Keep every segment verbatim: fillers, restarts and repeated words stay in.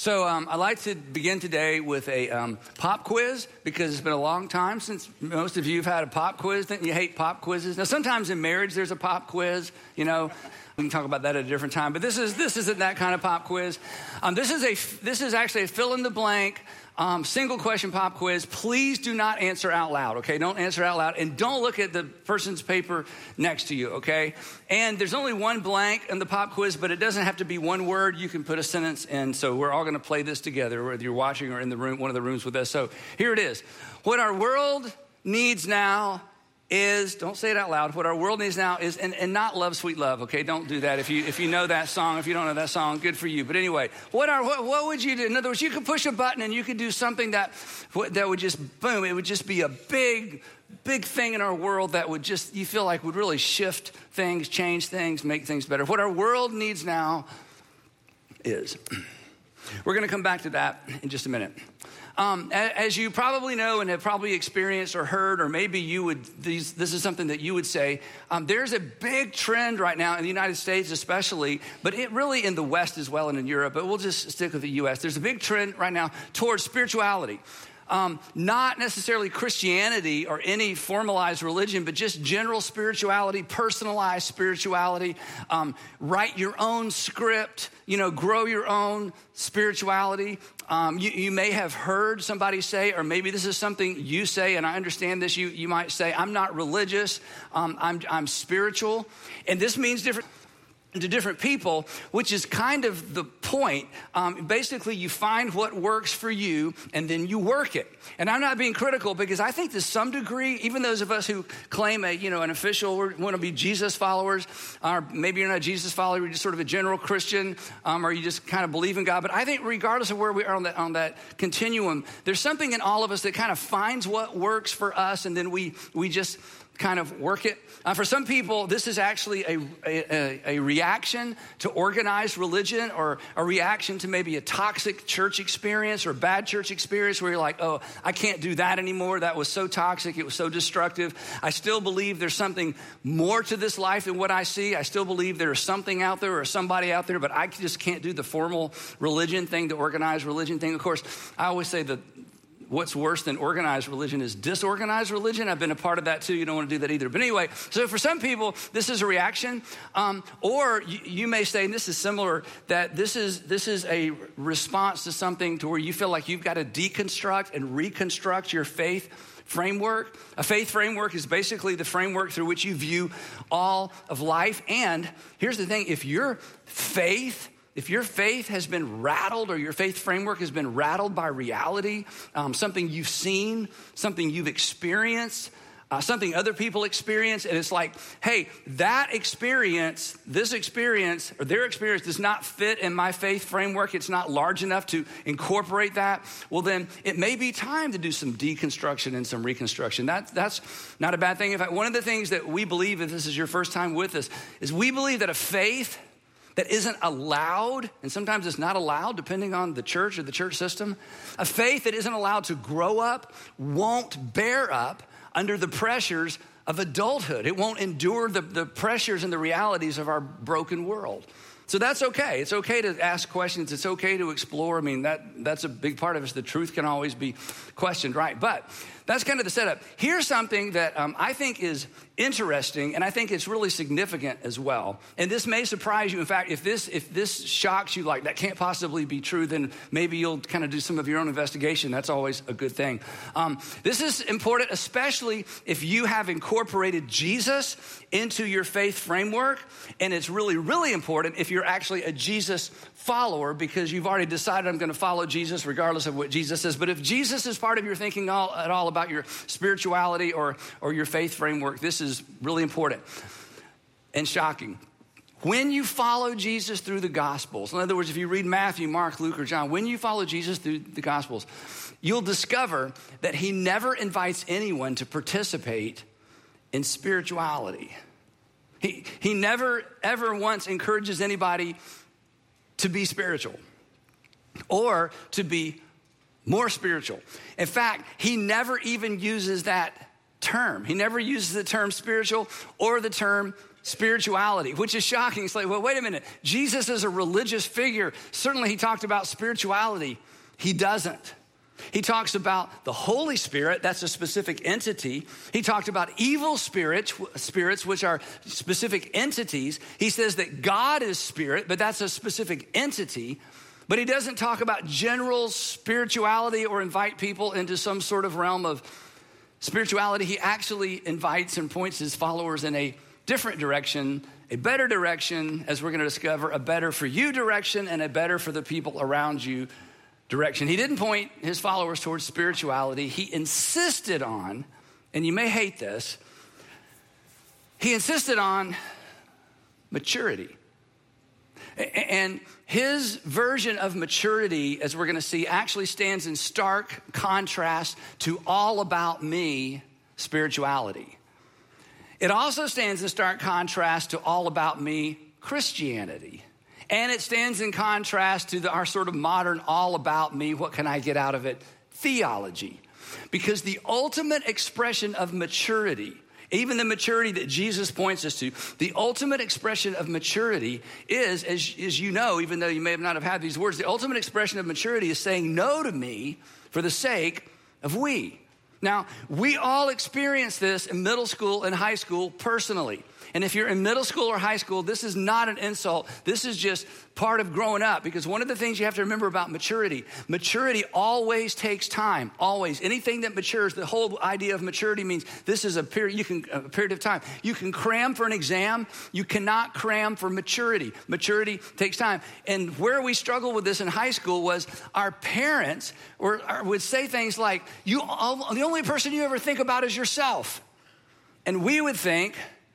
So um, I'd like to begin today with a um, pop quiz because it's been a long time since most of you have had a pop quiz. Don't you hate pop quizzes? Now, sometimes in marriage there's a pop quiz, you know. We can talk about that at a different time, but this is this isn't that kind of pop quiz. Um, this is a this is actually a fill in the blank um, single question pop quiz. Please do not answer out loud, okay? Don't answer out loud, and don't look at the person's paper next to you, okay? And there's only one blank in the pop quiz, but it doesn't have to be one word. You can put a sentence in. So we're all going to play this together, whether you're watching or in the room, one of the rooms with us. So here it is. What our world needs now is, don't say it out loud, what our world needs now is, and, and not Love Sweet Love, okay? Don't do that. If you if you know that song, if you don't know that song, good for you. But anyway, what are what, what would you do? In other words, you could push a button and you could do something that, that would just, boom, it would just be a big, big thing in our world that would just, you feel like would really shift things, change things, make things better. What our world needs now is, we're gonna come back to that in just a minute. Um, as you probably know and have probably experienced or heard, or maybe you would, these, this is something that you would say, um, there's a big trend right now in the United States especially, but it really in the West as well and in Europe, but we'll just stick with the U S. There's a big trend right now towards spirituality. Um, not necessarily Christianity or any formalized religion, but just general spirituality, personalized spirituality, um, write your own script, you know, grow your own spirituality. Um, you, you may have heard somebody say, or maybe this is something you say, and I understand this, you, you might say, I'm not religious, um, I'm, I'm spiritual. And this means different to different people, which is kind of the point. Um, basically, you find what works for you, and then you work it. And I'm not being critical because I think to some degree, even those of us who claim a, you know, an official, we want to be Jesus followers, or maybe you're not a Jesus follower, you're just sort of a general Christian, um, or you just kind of believe in God. But I think regardless of where we are on that, on that continuum, there's something in all of us that kind of finds what works for us, and then we we just kind of work it. Uh, for some people, this is actually a, a, a reaction to organized religion, or a reaction to maybe a toxic church experience or bad church experience where you're like, oh, I can't do that anymore. That was so toxic. It was so destructive. I still believe there's something more to this life than what I see. I still believe there's something out there or somebody out there, but I just can't do the formal religion thing, the organized religion thing. Of course, I always say that what's worse than organized religion is disorganized religion. I've been a part of that too. You don't want to do that either. But anyway, so for some people, this is a reaction. Um, or you, you may say, and this is similar, that this is this is a response to something to where you feel like you've got to deconstruct and reconstruct your faith framework. A faith framework is basically the framework through which you view all of life. And here's the thing, if your faith If your faith has been rattled, or your faith framework has been rattled by reality, um, something you've seen, something you've experienced, uh, something other people experience, and it's like, hey, that experience, this experience, or their experience does not fit in my faith framework, it's not large enough to incorporate that, well then it may be time to do some deconstruction and some reconstruction. That, that's not a bad thing. In fact, one of the things that we believe, if this is your first time with us, is we believe that a faith that isn't allowed, and sometimes it's not allowed depending on the church or the church system, a faith that isn't allowed to grow up won't bear up under the pressures of adulthood. It won't endure the, the pressures and the realities of our broken world. So that's okay. It's okay to ask questions. It's okay to explore. I mean, that that's a big part of us. The truth can always be questioned, right? But that's kind of the setup. Here's something that um, I think is interesting, and I think it's really significant as well. And this may surprise you. In fact, if this if this shocks you, like that can't possibly be true, then maybe you'll kind of do some of your own investigation. That's always a good thing. Um, this is important, especially if you have incorporated Jesus into your faith framework. And it's really, really important if you're actually a Jesus follower, because you've already decided I'm going to follow Jesus regardless of what Jesus says. But if Jesus is part of your thinking all, at all about your spirituality or, or your faith framework, this is really important and shocking. When you follow Jesus through the Gospels, in other words, if you read Matthew, Mark, Luke, or John, when you follow Jesus through the Gospels, you'll discover that he never invites anyone to participate in spirituality. He, he never, ever once encourages anybody to be spiritual or to be more spiritual. In fact, he never even uses that term. He never uses the term spiritual or the term spirituality, which is shocking. It's like, well, wait a minute. Jesus is a religious figure. Certainly he talked about spirituality. He doesn't. He talks about the Holy Spirit, that's a specific entity. He talked about evil spirits, spirits, which are specific entities. He says that God is spirit, but that's a specific entity. But he doesn't talk about general spirituality or invite people into some sort of realm of spirituality. He actually invites and points his followers in a different direction, a better direction, as we're going to discover, a better for you direction and a better for the people around you direction. He didn't point his followers towards spirituality. He insisted on, and you may hate this, he insisted on maturity. And his version of maturity, as we're going to see, actually stands in stark contrast to all about me spirituality. It also stands in stark contrast to all about me Christianity. And it stands in contrast to the, our sort of modern all about me, what can I get out of it, theology. Because the ultimate expression of maturity, even the maturity that Jesus points us to, the ultimate expression of maturity is, as, as you know, even though you may not have had these words, the ultimate expression of maturity is saying no to me for the sake of we. Now, we all experience this in middle school and high school personally. And if you're in middle school or high school, this is not an insult. This is just part of growing up, because one of the things you have to remember about maturity, maturity always takes time, always. Anything that matures, the whole idea of maturity means this is a period, you can, a period of time. You can cram for an exam. You cannot cram for maturity. Maturity takes time. And where we struggled with this in high school was our parents were, would say things like, "You, all, the only person you ever think about is yourself." And we would think,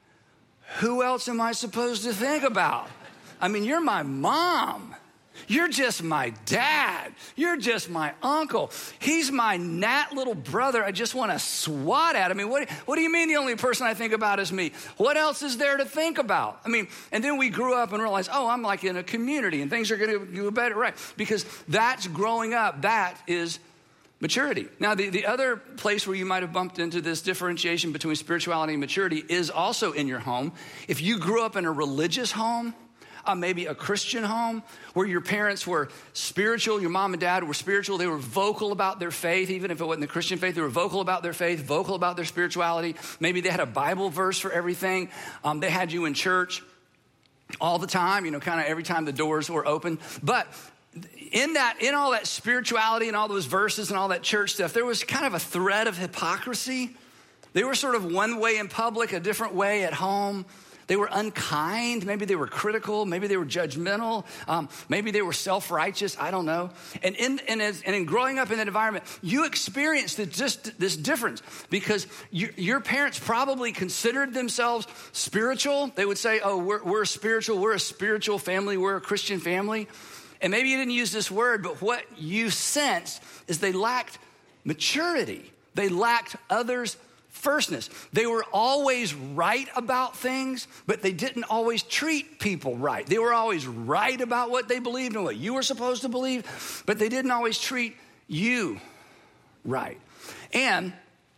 who else am I supposed to think about? I mean, you're my mom. You're just my dad. You're just my uncle. He's my gnat little brother. I just want to swat at him. I mean, what, what do you mean the only person I think about is me? What else is there to think about? I mean, and then we grew up and realized, oh, I'm like in a community and things are going to do better, right? Because that's growing up. That is maturity. Now, the, the other place where you might have bumped into this differentiation between spirituality and maturity is also in your home. If you grew up in a religious home, uh, maybe a Christian home, where your parents were spiritual, your mom and dad were spiritual, they were vocal about their faith, even if it wasn't the Christian faith, they were vocal about their faith, vocal about their spirituality. Maybe they had a Bible verse for everything. Um, they had you in church all the time, you know, kind of every time the doors were open. But in that, in all that spirituality and all those verses and all that church stuff, there was kind of a thread of hypocrisy. They were sort of one way in public, a different way at home. They were unkind. Maybe they were critical. Maybe they were judgmental. Um, maybe they were self-righteous. I don't know. And in, and, as, and in growing up in that environment, you experienced the, just this difference because you, your parents probably considered themselves spiritual. They would say, oh, we're, we're spiritual. We're a spiritual family. We're a Christian family. And maybe you didn't use this word, but what you sensed is they lacked maturity. They lacked others' firstness. They were always right about things, but they didn't always treat people right. They were always right about what they believed and what you were supposed to believe, but they didn't always treat you right. And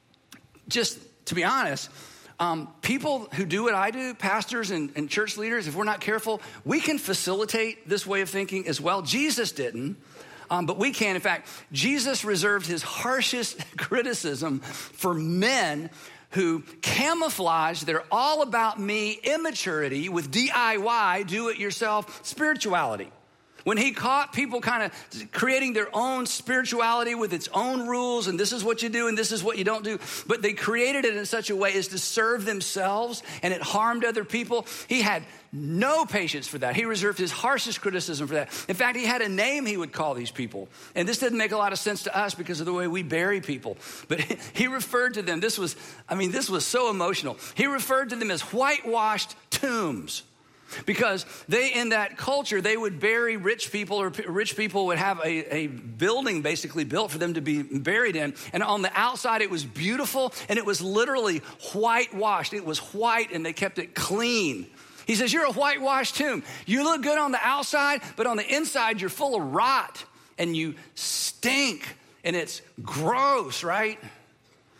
just to be honest, Um, people who do what I do, pastors and, and church leaders, if we're not careful, we can facilitate this way of thinking as well. Jesus didn't, um, but we can. In fact, Jesus reserved his harshest criticism for men who camouflage their all about me immaturity with D I Y, do it yourself spirituality. When he caught people kind of creating their own spirituality with its own rules, and this is what you do and this is what you don't do, but they created it in such a way as to serve themselves, and it harmed other people, he had no patience for that. He reserved his harshest criticism for that. In fact, he had a name he would call these people. And this doesn't make a lot of sense to us because of the way we bury people. But he referred to them, this was, I mean, this was so emotional. He referred to them as whitewashed tombs. Because they, in that culture, they would bury rich people, or rich people would have a, a building basically built for them to be buried in. And on the outside, it was beautiful, and it was literally whitewashed. It was white, and they kept it clean. He says, you're a whitewashed tomb. You look good on the outside, but on the inside, you're full of rot, and you stink, and it's gross, right?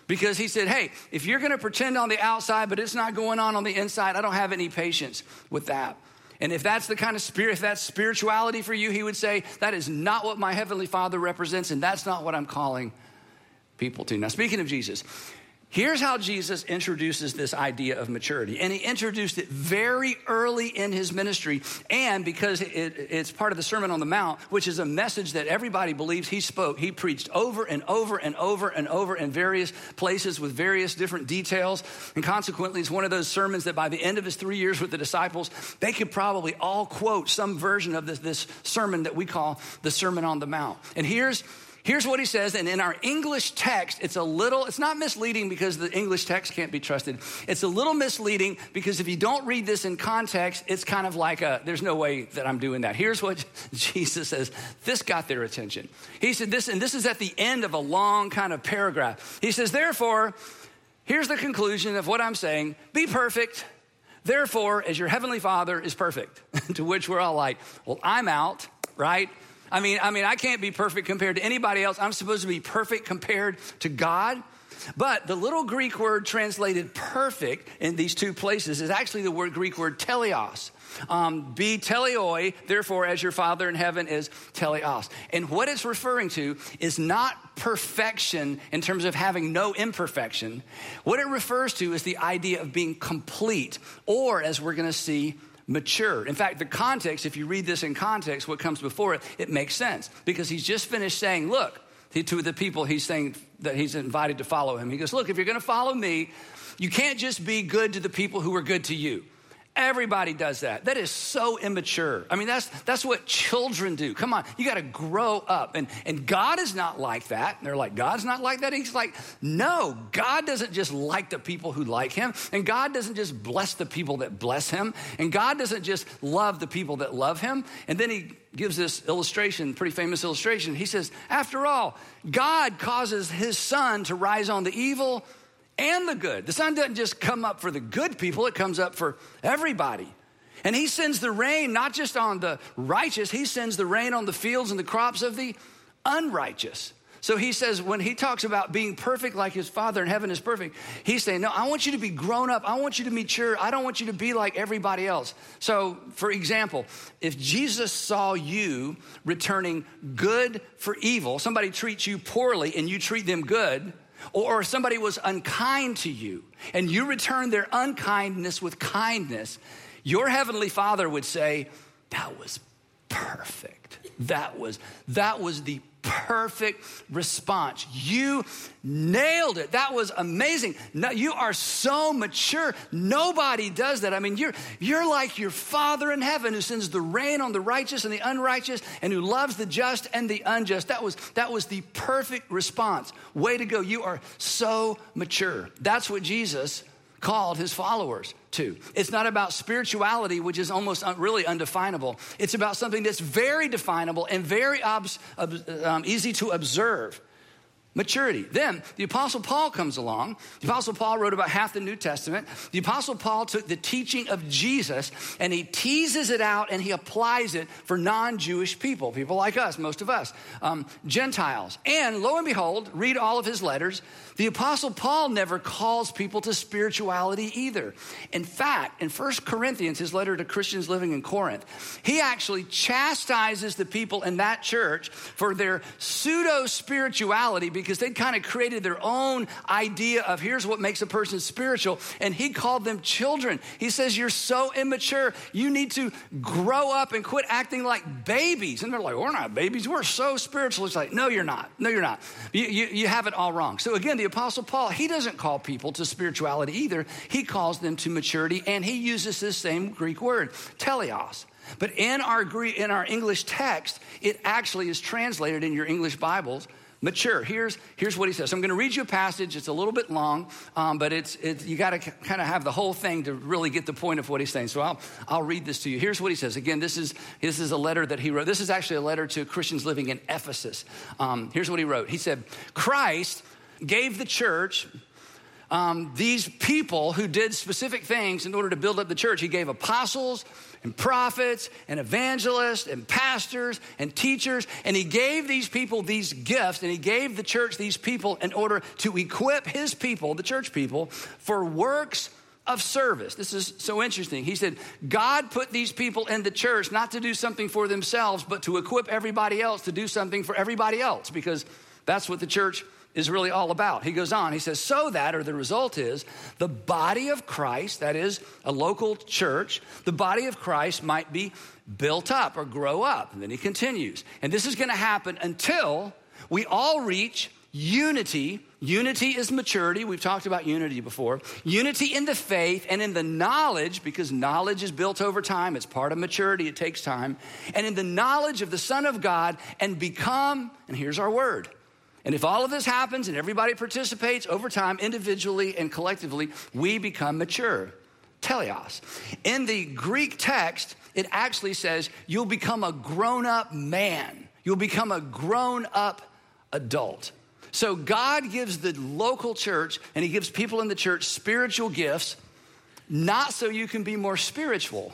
Because he said, hey, if you're going to pretend on the outside, but it's not going on on the inside, I don't have any patience with that. And if that's the kind of spirit, if that's spirituality for you, he would say, that is not what my Heavenly Father represents, and that's not what I'm calling people to. Now, speaking of Jesus, here's how Jesus introduces this idea of maturity. And he introduced it very early in his ministry. And because it, it's part of the Sermon on the Mount, which is a message that everybody believes he spoke, he preached over and over and over and over in various places with various different details. And consequently, it's one of those sermons that by the end of his three years with the disciples, they could probably all quote some version of this, this sermon that we call the Sermon on the Mount. And here's Here's what he says, and in our English text, it's a little, it's not misleading because the English text can't be trusted. It's a little misleading because if you don't read this in context, it's kind of like a, there's no way that I'm doing that. Here's what Jesus says. This got their attention. He said this, and this is at the end of a long kind of paragraph. He says, therefore, here's the conclusion of what I'm saying. Be perfect. Therefore, as your heavenly Father is perfect. To which we're all like, well, I'm out, right? I mean, I mean, I can't be perfect compared to anybody else. I'm supposed to be perfect compared to God. But the little Greek word translated perfect in these two places is actually the word Greek word teleos. Um, be teleoi, therefore, as your Father in heaven is teleos. And what it's referring to is not perfection in terms of having no imperfection. What it refers to is the idea of being complete, or as we're going to see, mature. In fact, the context, if you read this in context, what comes before it, it makes sense. Because he's just finished saying, look, he, to the people he's saying that he's invited to follow him. He goes, look, if you're going to follow me, you can't just be good to the people who are good to you. Everybody does that. That is so immature. I mean, that's that's what children do. Come on, you got to grow up. And, and God is not like that. And they're like, God's not like that? He's like, no, God doesn't just like the people who like him. And God doesn't just bless the people that bless him. And God doesn't just love the people that love him. And then he gives this illustration, pretty famous illustration. He says, after all, God causes his sun to rise on the evil and the good. The sun doesn't just come up for the good people, it comes up for everybody. And he sends the rain not just on the righteous, he sends the rain on the fields and the crops of the unrighteous. So he says, when he talks about being perfect like his Father in heaven is perfect, he's saying, no, I want you to be grown up. I want you to be mature. I don't want you to be like everybody else. So for example, if Jesus saw you returning good for evil, somebody treats you poorly and you treat them good, or if somebody was unkind to you and you return their unkindness with kindness, your heavenly Father would say, that was perfect. That was, that was the perfect response. You nailed it. That was amazing. No, you are so mature. Nobody does that. I mean, you're, you're like your Father in heaven who sends the rain on the righteous and the unrighteous and who loves the just and the unjust. That was, that was the perfect response. Way to go. You are so mature. That's what Jesus called his followers to. It's not about spirituality, which is almost un- really undefinable. It's about something that's very definable and very obs- ob- um, easy to observe. Maturity. Then the Apostle Paul comes along. The Apostle Paul wrote about half the New Testament. The Apostle Paul took the teaching of Jesus and he teases it out and he applies it for non-Jewish people, people like us, most of us, um, Gentiles. And lo and behold, read all of his letters. The Apostle Paul never calls people to spirituality either. In fact, in First Corinthians, his letter to Christians living in Corinth, he actually chastises the people in that church for their pseudo-spirituality because they'd kind of created their own idea of here's what makes a person spiritual, and he called them children. He says, you're so immature. You need to grow up and quit acting like babies. And they're like, we're not babies. We're so spiritual. It's like, no, you're not. No, you're not. You, you, you have it all wrong. So again, the Apostle Paul, he doesn't call people to spirituality either. He calls them to maturity, and he uses this same Greek word, teleos. But in our Greek, in our English text, it actually is translated in your English Bibles, mature. Here's, here's what he says. So I'm going to read you a passage. It's a little bit long, um, but it's, it's you got to kind of have the whole thing to really get the point of what he's saying. So I'll, I'll read this to you. Here's what he says. Again, this is, this is a letter that he wrote. This is actually a letter to Christians living in Ephesus. Um, here's what he wrote. He said, Christ gave the church um, these people who did specific things in order to build up the church. He gave apostles and prophets and evangelists and pastors and teachers. And he gave these people these gifts, and he gave the church these people in order to equip his people, the church people, for works of service. This is so interesting. He said, God put these people in the church not to do something for themselves, but to equip everybody else to do something for everybody else, because that's what the church is really all about. He goes on, he says, so that, or the result is, the body of Christ, that is a local church, the body of Christ might be built up or grow up. And then he continues. And this is gonna happen until we all reach unity. Unity is maturity. We've talked about unity before. Unity in the faith and in the knowledge, because knowledge is built over time. It's part of maturity. It takes time. And in the knowledge of the Son of God, and become, and here's our word. And if all of this happens and everybody participates over time, individually and collectively, we become mature. Teleos. In the Greek text, it actually says you'll become a grown-up man. You'll become a grown-up adult. So God gives the local church, and he gives people in the church spiritual gifts, not so you can be more spiritual.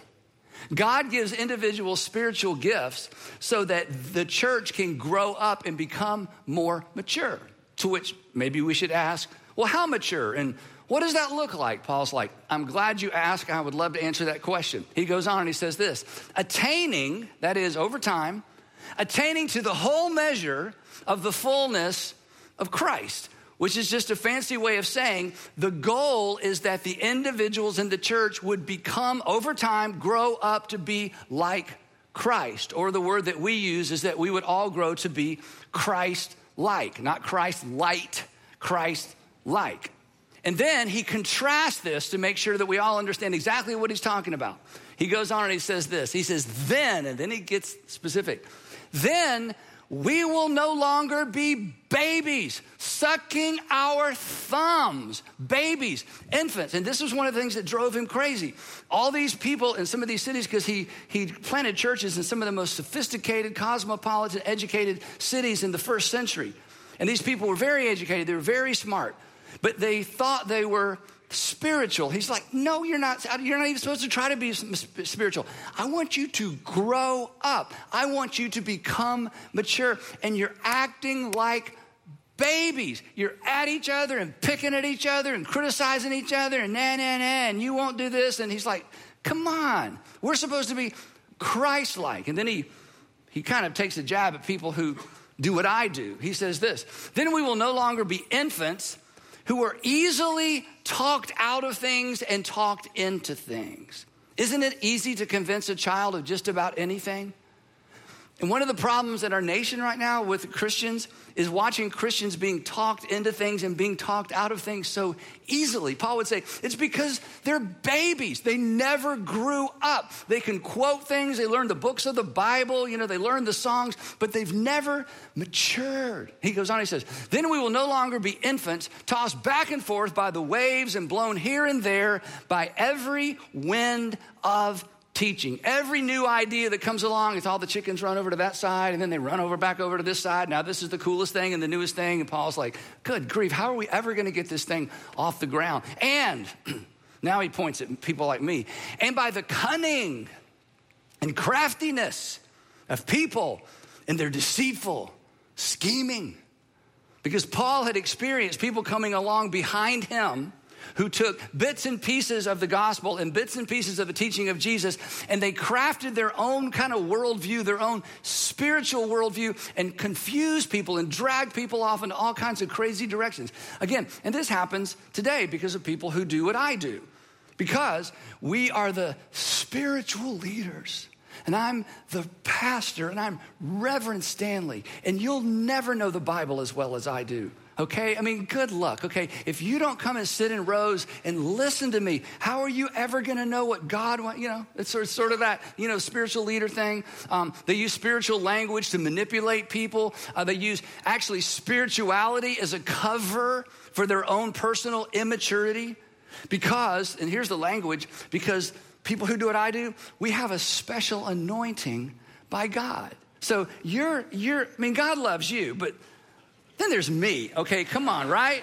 God gives individuals spiritual gifts so that the church can grow up and become more mature. To which maybe we should ask, well, how mature? And what does that look like? Paul's like, I'm glad you asked. I would love to answer that question. He goes on and he says this, attaining, that is over time, attaining to the whole measure of the fullness of Christ, which is just a fancy way of saying the goal is that the individuals in the church would become, over time, grow up to be like Christ. Or the word that we use is that we would all grow to be Christ-like, not Christ-light, Christ-like. And then he contrasts this to make sure that we all understand exactly what he's talking about. He goes on and he says this. He says, then, and then he gets specific. Then we will no longer be babies, sucking our thumbs, babies, infants. And this was one of the things that drove him crazy. All these people in some of these cities, because he, he planted churches in some of the most sophisticated, cosmopolitan, educated cities in the first century. And these people were very educated, they were very smart, but they thought they were spiritual. He's like, no, you're not. You're not even supposed to try to be spiritual. I want you to grow up. I want you to become mature. And you're acting like babies. You're at each other and picking at each other and criticizing each other and nah, nah, nah, and you won't do this. And he's like, come on. We're supposed to be Christ-like. And then he, he kind of takes a jab at people who do what I do. He says this, then we will no longer be infants who are easily talked out of things and talked into things. Isn't it easy to convince a child of just about anything? And one of the problems in our nation right now with Christians is watching Christians being talked into things and being talked out of things so easily. Paul would say, it's because they're babies. They never grew up. They can quote things. They learn the books of the Bible. You know, they learn the songs, but they've never matured. He goes on, he says, then we will no longer be infants tossed back and forth by the waves and blown here and there by every wind of teaching. Every new idea that comes along, it's all the chickens run over to that side and then they run over back over to this side. Now this is the coolest thing and the newest thing. And Paul's like, good grief, how are we ever going to get this thing off the ground? And now he points at people like me. And by the cunning and craftiness of people and their deceitful scheming. Because Paul had experienced people coming along behind him who took bits and pieces of the gospel and bits and pieces of the teaching of Jesus, and they crafted their own kind of worldview, their own spiritual worldview, and confused people and dragged people off into all kinds of crazy directions. Again, and this happens today because of people who do what I do, because we are the spiritual leaders. And I'm the pastor, and I'm Reverend Stanley, and you'll never know the Bible as well as I do. Okay, I mean, good luck. Okay, if you don't come and sit in rows and listen to me, how are you ever going to know what God wants? You know, it's sort of, sort of that, you know, spiritual leader thing. Um, they use spiritual language to manipulate people. Uh, they use actually spirituality as a cover for their own personal immaturity. Because, and here's the language, because people who do what I do, we have a special anointing by God. So you're, you're, I mean, God loves you, but then there's me, okay? Come on, right?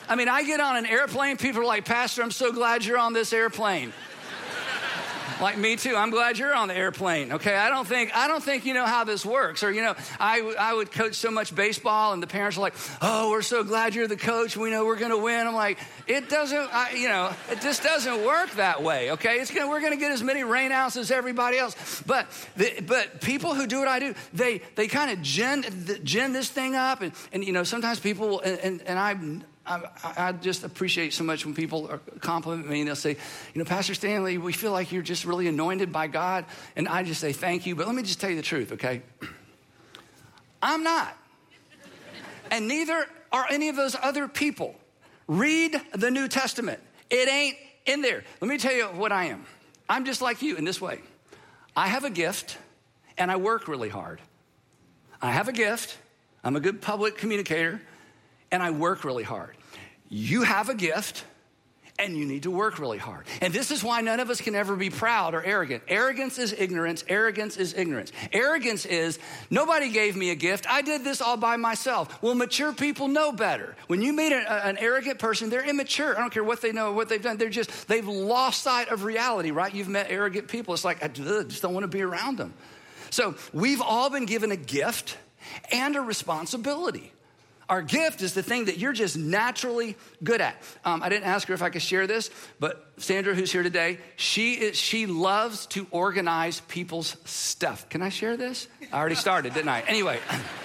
I mean, I get on an airplane, people are like, Pastor, I'm so glad you're on this airplane. Like, me too. I'm glad you're on the airplane. Okay, I don't think I don't think you know how this works. Or, you know, I, I would coach so much baseball, and the parents are like, oh, we're so glad you're the coach. We know we're going to win. I'm like, it doesn't, I, you know, it just doesn't work that way. Okay, it's gonna, we're going to get as many rainouts as everybody else. But the, but people who do what I do, they they kind of gin gin this thing up, and and you know, sometimes people and and, and I. I, I just appreciate so much when people are, compliment me and they'll say, you know, Pastor Stanley, we feel like you're just really anointed by God. And I just say, thank you. But let me just tell you the truth, okay? I'm not. And neither are any of those other people. Read the New Testament. It ain't in there. Let me tell you what I am. I'm just like you in this way. I have a gift and I work really hard. I have a gift. I'm a good public communicator. And I work really hard. You have a gift, and you need to work really hard. And this is why none of us can ever be proud or arrogant. Arrogance is ignorance. Arrogance is ignorance. Arrogance is, nobody gave me a gift. I did this all by myself. Well, mature people know better. When you meet a, an arrogant person, they're immature. I don't care what they know or what they've done. They're just, they've lost sight of reality, right? You've met arrogant people. It's like, I just don't want to be around them. So we've all been given a gift and a responsibility. Our gift is the thing that you're just naturally good at. Um, I didn't ask her if I could share this, but Sandra, who's here today, she is, she loves to organize people's stuff. Can I share this? I already started, didn't I? Anyway.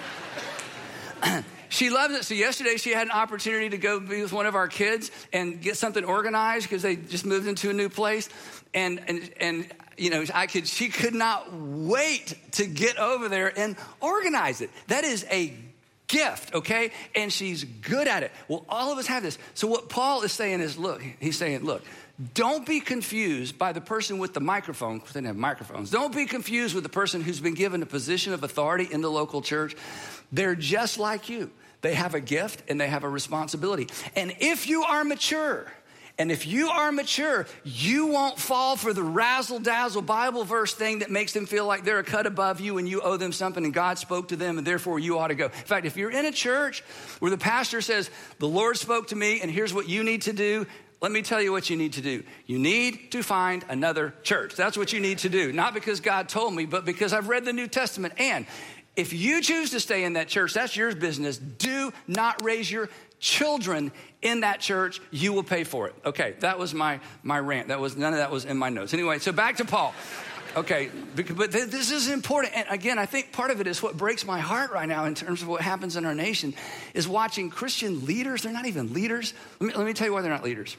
She loves it. So yesterday she had an opportunity to go be with one of our kids and get something organized because they just moved into a new place. And, and, and, you know, I could, she could not wait to get over there and organize it. That is a gift, okay? And she's good at it. Well, all of us have this. So what Paul is saying is, look, he's saying, look, don't be confused by the person with the microphone, because they didn't have microphones. Don't be confused with the person who's been given a position of authority in the local church. They're just like you. They have a gift and they have a responsibility. And if you are mature, and if you are mature, you won't fall for the razzle-dazzle Bible verse thing that makes them feel like they're a cut above you and you owe them something and God spoke to them and therefore you ought to go. In fact, if you're in a church where the pastor says, the Lord spoke to me and here's what you need to do, let me tell you what you need to do. You need to find another church. That's what you need to do. Not because God told me, but because I've read the New Testament. And if you choose to stay in that church, that's your business. Do not raise your children in that church. You will pay for it. Okay, that was my, my rant. That was, none of that was in my notes. Anyway, so back to Paul. Okay, but this is important. And again, I think part of it is what breaks my heart right now in terms of what happens in our nation is watching Christian leaders. They're not even leaders. Let me, let me tell you why they're not leaders.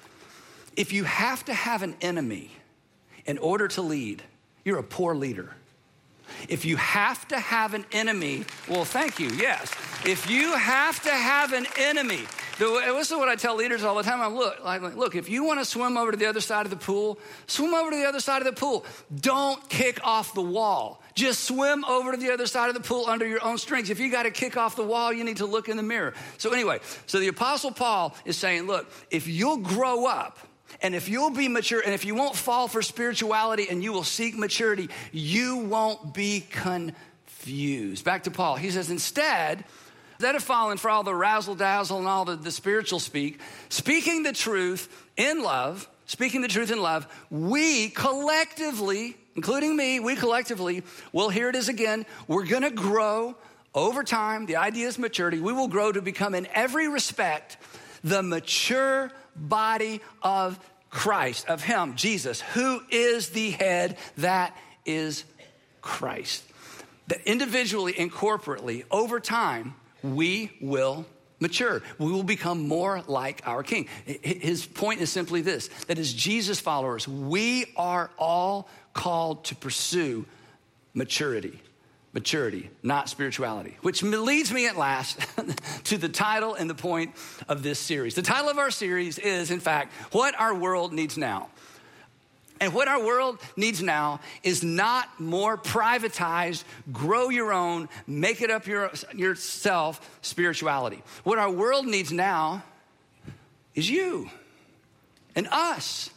If you have to have an enemy in order to lead, you're a poor leader. If you have to have an enemy, well, thank you, yes. If you have to have an enemy, this is what I tell leaders all the time. I'm look, like, look, if you want to swim over to the other side of the pool, swim over to the other side of the pool. Don't kick off the wall. Just swim over to the other side of the pool under your own strength. If you got to kick off the wall, you need to look in the mirror. So anyway, so the Apostle Paul is saying, look, if you'll grow up, and if you'll be mature, and if you won't fall for spirituality and you will seek maturity, you won't be confused. Back to Paul. He says, instead, instead of falling for all the razzle-dazzle and all the, the spiritual speak, speaking the truth in love, speaking the truth in love, we collectively, including me, we collectively, well, here it is again, we're going to grow over time. The idea is maturity. We will grow to become in every respect the mature body of Christ, of him, Jesus, who is the head, that is Christ. That individually and corporately, over time, we will mature. We will become more like our King. His point is simply this, that as Jesus followers, we are all called to pursue maturity. Maturity, not spirituality, which leads me at last to the title and the point of this series. The title of our series is, in fact, What Our World Needs Now. And what our world needs now is not more privatized, grow your own, make it up your, yourself spirituality. What our world needs now is you and us.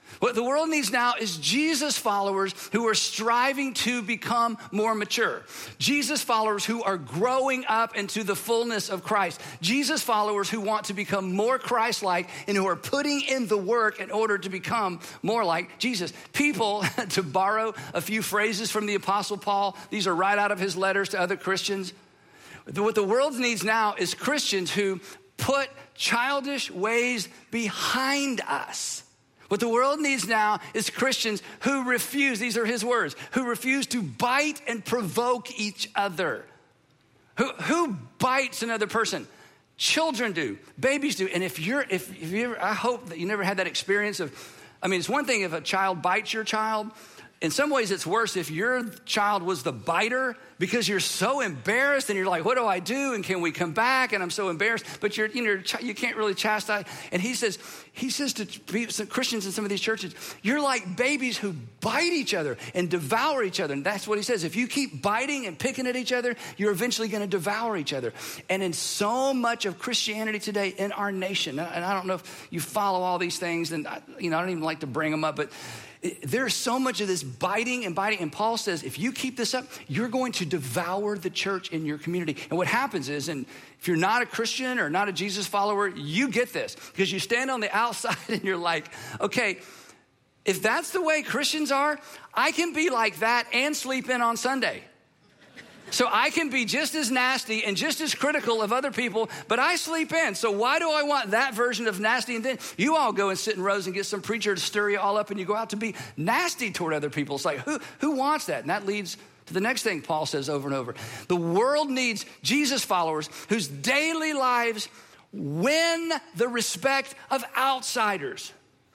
What the world needs now is Jesus followers who are striving to become more mature. Jesus followers who are growing up into the fullness of Christ. Jesus followers who want to become more Christ-like and who are putting in the work in order to become more like Jesus. People, to borrow a few phrases from the Apostle Paul, these are right out of his letters to other Christians. What the world needs now is Christians who put childish ways behind us. What the world needs now is Christians who refuse, these are his words, who refuse to bite and provoke each other. Who, who bites another person? Children do, babies do. And if you're, if, if you ever, I hope that you never had that experience of, I mean, it's one thing if a child bites your child. In some ways, it's worse if your child was the biter because you're so embarrassed and you're like, what do I do? And can we come back? And I'm so embarrassed, but you're, you know, you can't really chastise. And he says, he says to some Christians in some of these churches, you're like babies who bite each other and devour each other. And that's what he says. If you keep biting and picking at each other, you're eventually going to devour each other. And in so much of Christianity today in our nation, and I don't know if you follow all these things, and I, you know, I don't even like to bring them up, but there's so much of this biting and biting. And Paul says, if you keep this up, you're going to devour the church in your community. And what happens is, and if you're not a Christian or not a Jesus follower, you get this because you stand on the outside and you're like, okay, if that's the way Christians are, I can be like that and sleep in on Sunday. So I can be just as nasty and just as critical of other people, but I sleep in. So why do I want that version of nasty? And then you all go and sit in rows and get some preacher to stir you all up and you go out to be nasty toward other people. It's like, who, who wants that? And that leads to the next thing Paul says over and over. The world needs Jesus followers whose daily lives win the respect of outsiders.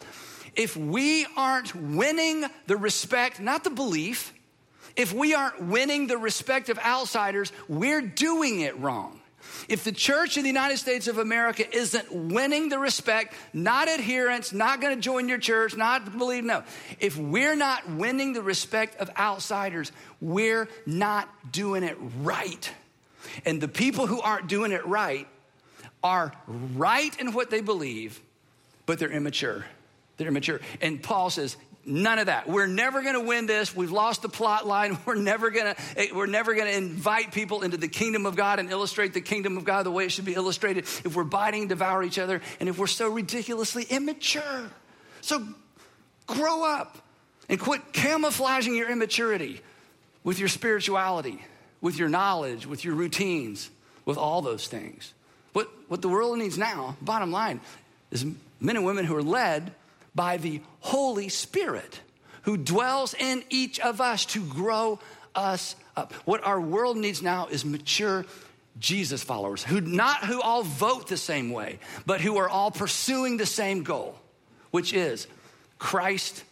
If we aren't winning the respect, not the belief, if we aren't winning the respect of outsiders, we're doing it wrong. If the church in the United States of America isn't winning the respect, not adherents, not going to join your church, not believe, no. If we're not winning the respect of outsiders, we're not doing it right. And the people who aren't doing it right are right in what they believe, but they're immature. They're immature. And Paul says, none of that. We're never going to win this. We've lost the plot line. We're never going to we're never going to invite people into the kingdom of God and illustrate the kingdom of God the way it should be illustrated if we're biting and devour each other and if we're so ridiculously immature. So grow up and quit camouflaging your immaturity with your spirituality, with your knowledge, with your routines, with all those things. What what the world needs now, bottom line, is men and women who are led by the Holy Spirit who dwells in each of us to grow us up. What our world needs now is mature Jesus followers who not who all vote the same way, but who are all pursuing the same goal, which is Christ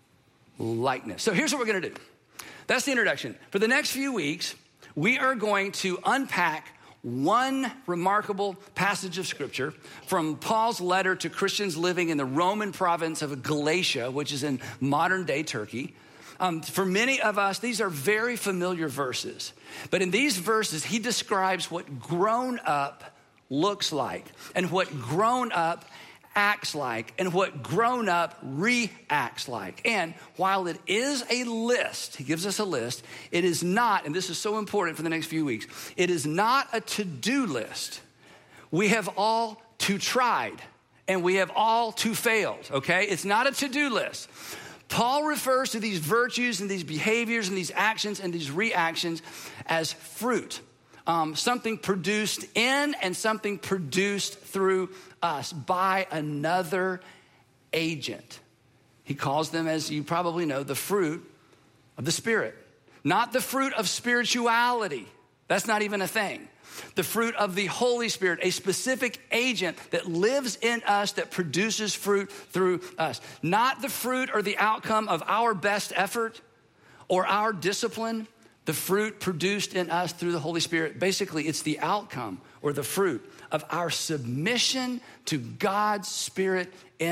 likeness. So here's what we're going to do. That's the introduction. For the next few weeks, we are going to unpack one remarkable passage of scripture from Paul's letter to Christians living in the Roman province of Galatia, which is in modern day Turkey. Um, for many of us, these are very familiar verses. But in these verses, he describes what grown up looks like and what grown up acts like and what grown up reacts like. And while it is a list, he gives us a list, it is not, and this is so important for the next few weeks, it is not a to-do list. We have all too tried and we have all too failed, okay? It's not a to-do list. Paul refers to these virtues and these behaviors and these actions and these reactions as fruit. Um, something produced in and something produced through us by another agent. He calls them, as you probably know, the fruit of the Spirit. Not the fruit of spirituality. That's not even a thing. The fruit of the Holy Spirit, a specific agent that lives in us that produces fruit through us. Not the fruit or the outcome of our best effort or our discipline. The fruit produced in us through the Holy Spirit, basically it's the outcome or the fruit of our submission to God's Spirit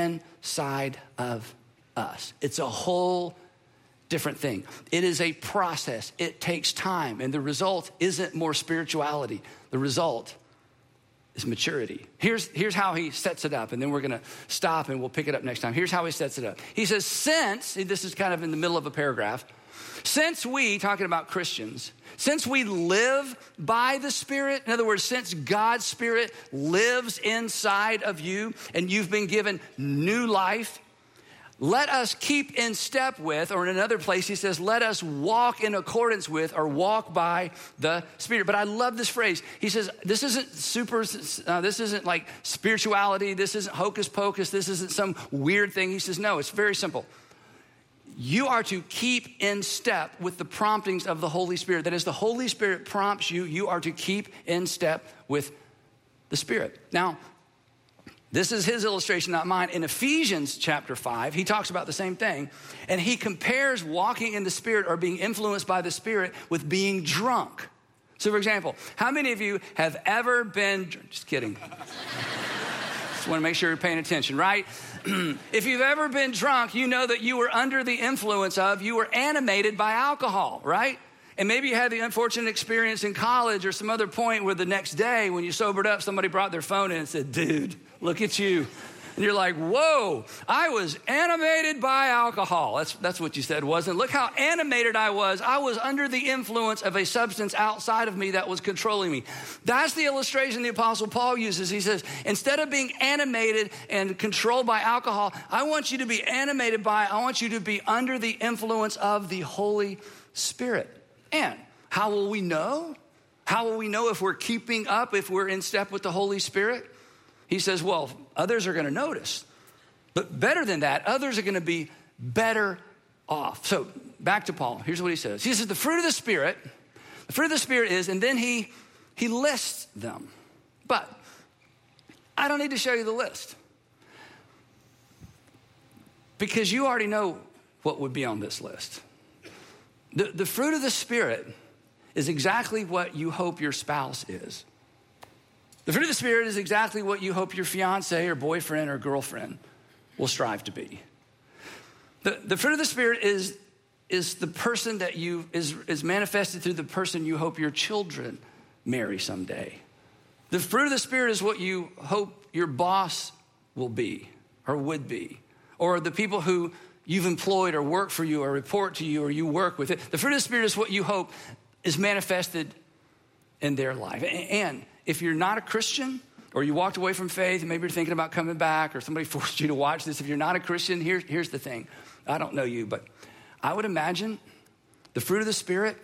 inside of us. It's a whole different thing. It is a process. It takes time. And the result isn't more spirituality. The result is maturity. Here's, here's how he sets it up, and then we're gonna stop and we'll pick it up next time. Here's how he sets it up. He says, since, this is kind of in the middle of a paragraph, since we, talking about Christians, since we live by the Spirit, in other words, since God's Spirit lives inside of you and you've been given new life, let us keep in step with, or in another place he says, let us walk in accordance with or walk by the Spirit. But I love this phrase. He says, this isn't super, uh, this isn't like spirituality. This isn't hocus pocus. This isn't some weird thing. He says, no, it's very simple. You are to keep in step with the promptings of the Holy Spirit. That is, the Holy Spirit prompts you, you are to keep in step with the Spirit. Now, this is his illustration, not mine. In Ephesians chapter five, he talks about the same thing. And he compares walking in the Spirit or being influenced by the Spirit with being drunk. So for example, how many of you have ever been, just kidding. Just want to make sure you're paying attention, right? If you've ever been drunk, you know that you were under the influence of, you were animated by alcohol, right? And maybe you had the unfortunate experience in college or some other point where the next day when you sobered up, somebody brought their phone in and said, dude, look at you. And you're like, whoa, I was animated by alcohol. That's, that's what you said, wasn't it? Look how animated I was. I was under the influence of a substance outside of me that was controlling me. That's the illustration the Apostle Paul uses. He says, instead of being animated and controlled by alcohol, I want you to be animated by, I want you to be under the influence of the Holy Spirit. And how will we know? How will we know if we're keeping up, if we're in step with the Holy Spirit? He says, well, others are going to notice. But better than that, others are going to be better off. So back to Paul. Here's what he says. He says the fruit of the Spirit, the fruit of the Spirit is, and then he, he lists them. But I don't need to show you the list. Because you already know what would be on this list. The, the fruit of the Spirit is exactly what you hope your spouse is. The fruit of the Spirit is exactly what you hope your fiance or boyfriend or girlfriend will strive to be. The, the fruit of the Spirit is, is the person that you, is, is manifested through the person you hope your children marry someday. The fruit of the Spirit is what you hope your boss will be or would be, or the people who you've employed or work for you or report to you or you work with it. The fruit of the Spirit is what you hope is manifested in their life. And if you're not a Christian or you walked away from faith and maybe you're thinking about coming back or somebody forced you to watch this, if you're not a Christian, here, here's the thing. I don't know you, but I would imagine the fruit of the Spirit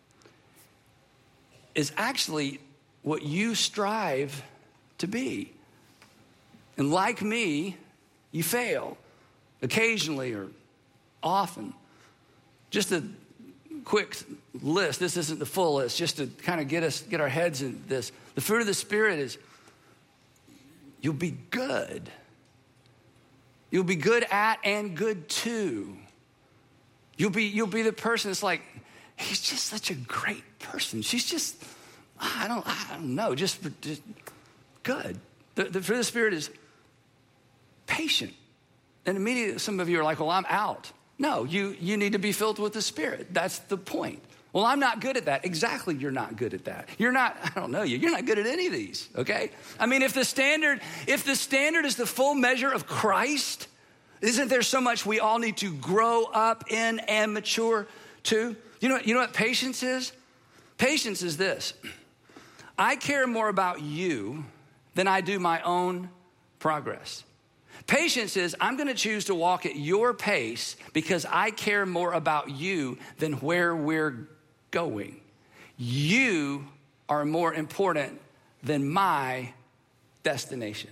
is actually what you strive to be. And like me, you fail occasionally or often. Just a quick list. This isn't the full list, just to kind of get us, get our heads in this. The fruit of the Spirit is you'll be good. You'll be good at and good to. You'll be, you'll be the person that's like, he's just such a great person. She's just, I don't, I don't know, just, just good. The, the fruit of the Spirit is patient. And immediately some of you are like, well, I'm out. No, you, you need to be filled with the Spirit. That's the point. Well, I'm not good at that. Exactly, you're not good at that. You're not, I don't know you, you're not good at any of these, okay? I mean, if the standard, if the standard is the full measure of Christ, isn't there so much we all need to grow up in and mature to? You know, you know what patience is? Patience is this. I care more about you than I do my own progress. Patience is, I'm going to choose to walk at your pace because I care more about you than where we're going. You are more important than my destination.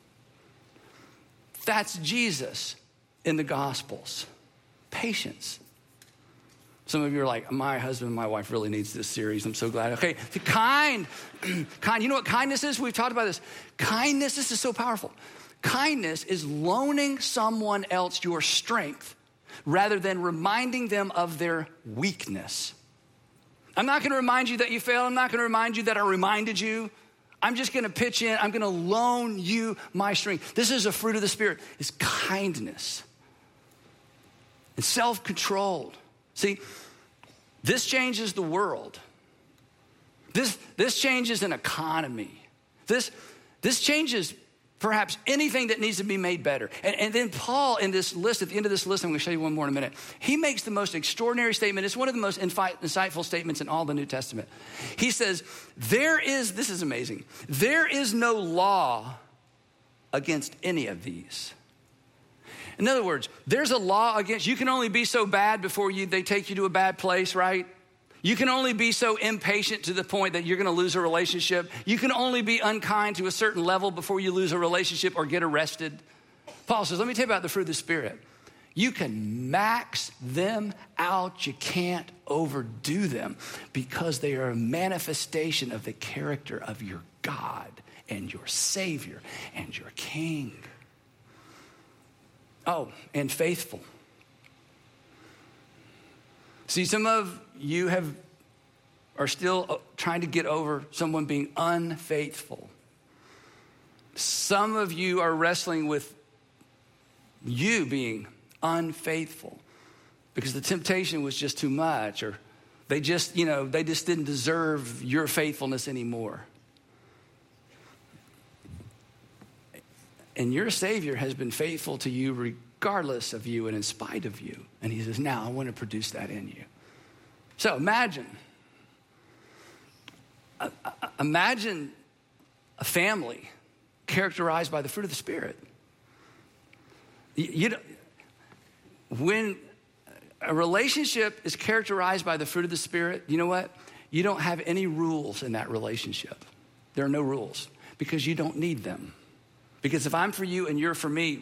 That's Jesus in the Gospels. Patience. Some of you are like, my husband and my wife really needs this series. I'm so glad. Okay, kind. kind. You know what kindness is? We've talked about this. Kindness, this is so powerful. Kindness is loaning someone else your strength rather than reminding them of their weakness. I'm not going to remind you that you failed. I'm not going to remind you that I reminded you. I'm just going to pitch in. I'm going to loan you my strength. This is a fruit of the Spirit. It's kindness. It's self-controlled. See, this changes the world. This, this changes an economy. This This changes perhaps anything that needs to be made better. And, and then Paul in this list, at the end of this list, I'm gonna show you one more in a minute. He makes the most extraordinary statement. It's one of the most infi- insightful statements in all the New Testament. He says, there is, this is amazing, there is no law against any of these. In other words, there's a law against, you can only be so bad before you they take you to a bad place, right? You can only be so impatient to the point that you're gonna lose a relationship. You can only be unkind to a certain level before you lose a relationship or get arrested. Paul says, let me tell you about the fruit of the Spirit. You can max them out. You can't overdo them because they are a manifestation of the character of your God and your Savior and your King. Oh, and faithful. See, some of you have are still trying to get over someone being unfaithful. Some of you are wrestling with you being unfaithful because the temptation was just too much, or they just, you know, they just didn't deserve your faithfulness anymore. And your Savior has been faithful to you regardless of you and in spite of you. And he says, now I want to produce that in you. So imagine, uh, imagine a family characterized by the fruit of the Spirit. You, you know, when a relationship is characterized by the fruit of the Spirit, you know what? You don't have any rules in that relationship. There are no rules because you don't need them. Because if I'm for you and you're for me,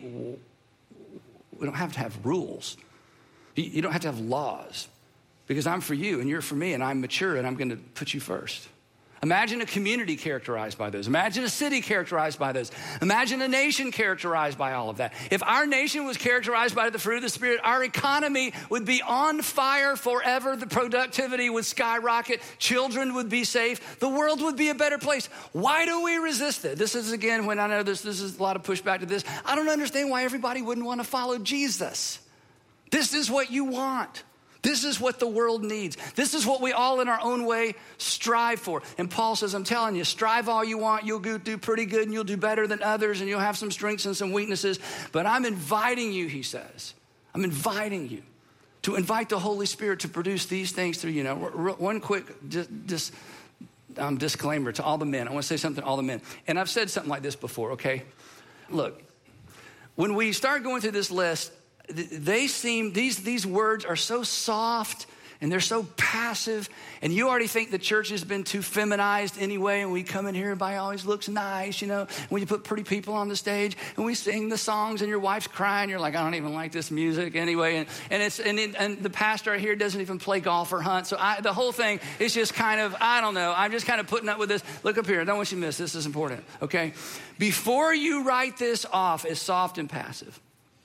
we don't have to have rules. You don't have to have laws. Because I'm for you and you're for me and I'm mature and I'm going to put you first. Imagine a community characterized by those. Imagine a city characterized by those. Imagine a nation characterized by all of that. If our nation was characterized by the fruit of the Spirit, our economy would be on fire forever. The productivity would skyrocket. Children would be safe. The world would be a better place. Why do we resist it? This is, again, when I know this, this is a lot of pushback to this. I don't understand why everybody wouldn't want to follow Jesus. This is what you want. This is what the world needs. This is what we all in our own way strive for. And Paul says, I'm telling you, strive all you want. You'll do pretty good and you'll do better than others and you'll have some strengths and some weaknesses. But I'm inviting you, he says. I'm inviting you to invite the Holy Spirit to produce these things through you. Now, one quick dis, dis, um, disclaimer to all the men. I want to say something to all the men. And I've said something like this before, okay? Look, when we start going through this list, they seem, these, these words are so soft and they're so passive, and you already think the church has been too feminized anyway, and we come in here, everybody always looks nice, you know, when you put pretty people on the stage, and we sing the songs, and your wife's crying, you're like, I don't even like this music anyway, and, and, it's, and, it, and the pastor right here doesn't even play golf or hunt, so I, the whole thing is just kind of, I don't know, I'm just kind of putting up with this. Look up here, I don't want you to miss, this is important, okay? Before you write this off as soft and passive,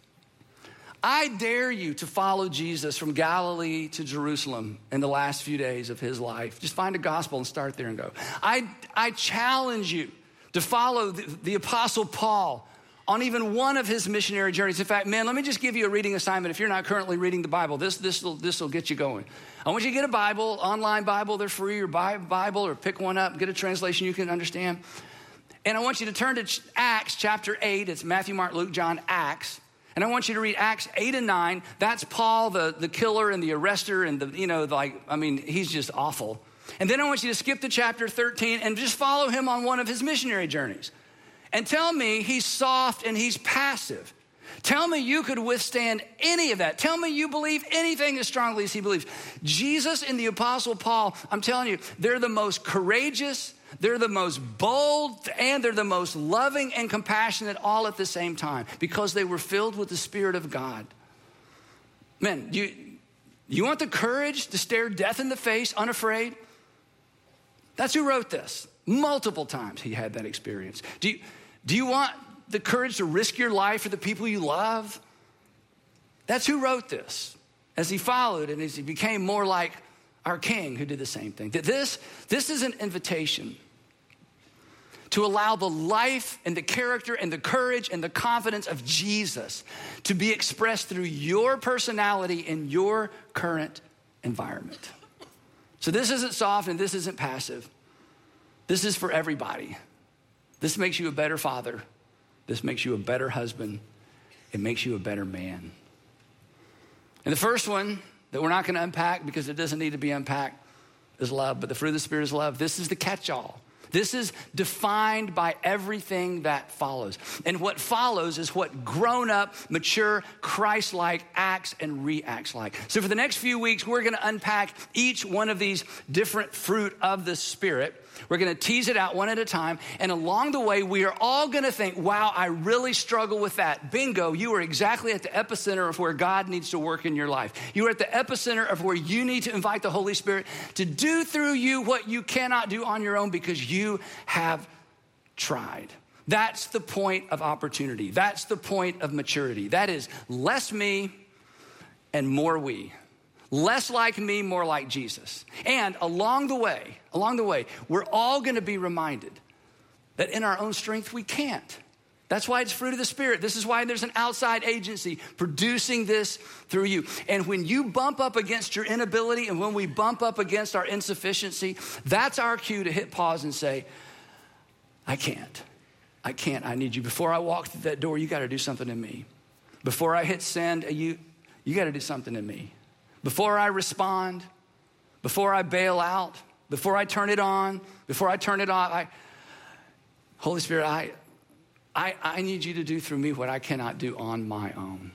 I dare you to follow Jesus from Galilee to Jerusalem in the last few days of his life. Just find a gospel and start there and go. I, I challenge you to follow the, the Apostle Paul on even one of his missionary journeys. In fact, man, let me just give you a reading assignment. If you're not currently reading the Bible, this this will this will get you going. I want you to get a Bible, online Bible. They're free, or buy a Bible or pick one up, get a translation you can understand. And I want you to turn to Acts chapter eight. It's Matthew, Mark, Luke, John, Acts. And I want you to read Acts eight and nine. That's Paul, the, the killer and the arrester and the, you know, like, I mean, he's just awful. And then I want you to skip to chapter thirteen and just follow him on one of his missionary journeys. And tell me he's soft and he's passive. Tell me you could withstand any of that. Tell me you believe anything as strongly as he believes. Jesus and the Apostle Paul, I'm telling you, they're the most courageous, they're the most bold, and they're the most loving and compassionate all at the same time because they were filled with the Spirit of God. Man, you, you want the courage to stare death in the face unafraid? That's who wrote this. Multiple times he had that experience. Do you, do you want the courage to risk your life for the people you love? That's who wrote this as he followed and as he became more like our King who did the same thing. That this, this is an invitation to allow the life and the character and the courage and the confidence of Jesus to be expressed through your personality in your current environment. So this isn't soft and this isn't passive. This is for everybody. This makes you a better father. This makes you a better husband. It makes you a better man. And the first one that we're not going to unpack because it doesn't need to be unpacked is love, but the fruit of the Spirit is love. This is the catch-all. This is defined by everything that follows. And what follows is what grown-up, mature, Christ-like acts and reacts like. So for the next few weeks, we're gonna unpack each one of these different fruit of the Spirit. We're gonna tease it out one at a time. And along the way, we are all gonna think, wow, I really struggle with that. Bingo, you are exactly at the epicenter of where God needs to work in your life. You are at the epicenter of where you need to invite the Holy Spirit to do through you what you cannot do on your own because you have tried. That's the point of opportunity. That's the point of maturity. That is less me and more we. Less like me, more like Jesus. And along the way, along the way, we're all gonna be reminded that in our own strength, we can't. That's why it's fruit of the Spirit. This is why there's an outside agency producing this through you. And when you bump up against your inability and when we bump up against our insufficiency, that's our cue to hit pause and say, I can't. I can't. I need you. Before I walk through that door, you got to do something in me. Before I hit send, you, you got to do something in me. Before I respond, before I bail out, before I turn it on, before I turn it off, I, Holy Spirit, I, I, I need you to do through me what I cannot do on my own.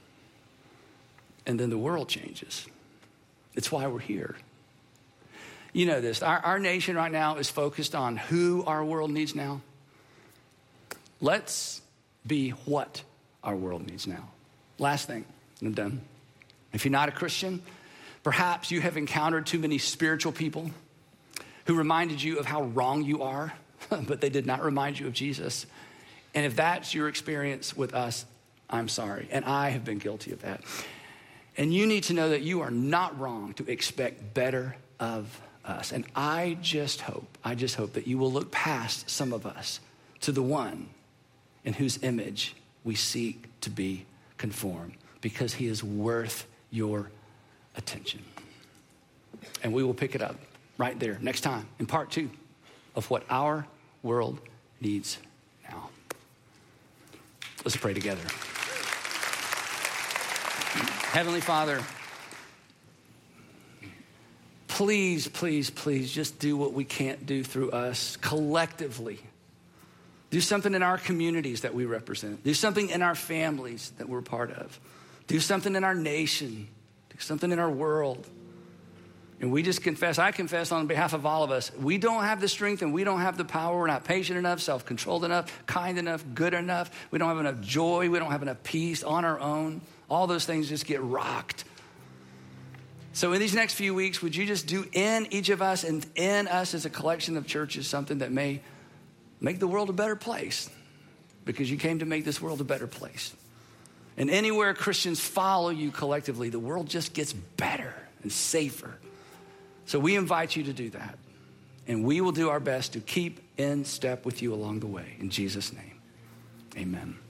And then the world changes. It's why we're here. You know this, our, our nation right now is focused on who our world needs now. Let's be what our world needs now. Last thing, and I'm done. If you're not a Christian, perhaps you have encountered too many spiritual people who reminded you of how wrong you are, but they did not remind you of Jesus. And if that's your experience with us, I'm sorry. And I have been guilty of that. And you need to know that you are not wrong to expect better of us. And I just hope, I just hope that you will look past some of us to the one in whose image we seek to be conformed, because he is worth your attention. And we will pick it up right there next time in part two of what our world needs now. Let's pray together. Heavenly Father, please, please, please just do what we can't do through us collectively. Do something in our communities that we represent. Do something in our families that we're part of. Do something in our nation. Do something in our world. And we just confess, I confess on behalf of all of us, we don't have the strength and we don't have the power. We're not patient enough, self-controlled enough, kind enough, good enough. We don't have enough joy. We don't have enough peace on our own. All those things just get rocked. So in these next few weeks, would you just do in each of us and in us as a collection of churches something that may make the world a better place, because you came to make this world a better place. And anywhere Christians follow you collectively, the world just gets better and safer. So we invite you to do that. And we will do our best to keep in step with you along the way. In Jesus' name, amen.